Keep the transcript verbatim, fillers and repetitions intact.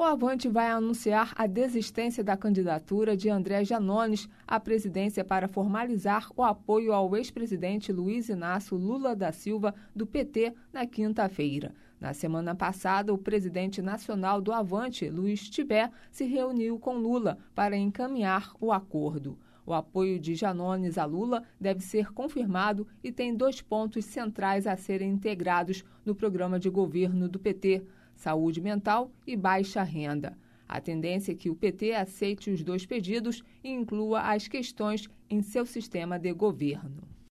O Avante vai anunciar a desistência da candidatura de André Janones à presidência para formalizar o apoio ao ex-presidente Luiz Inácio Lula da Silva, do P T, na quinta-feira. Na semana passada, o presidente nacional do Avante, Luiz Tibé, se reuniu com Lula para encaminhar o acordo. O apoio de Janones a Lula deve ser confirmado e tem dois pontos centrais a serem integrados no programa de governo do P T: saúde mental e baixa renda. A tendência é que o P T aceite os dois pedidos e inclua as questões em seu sistema de governo.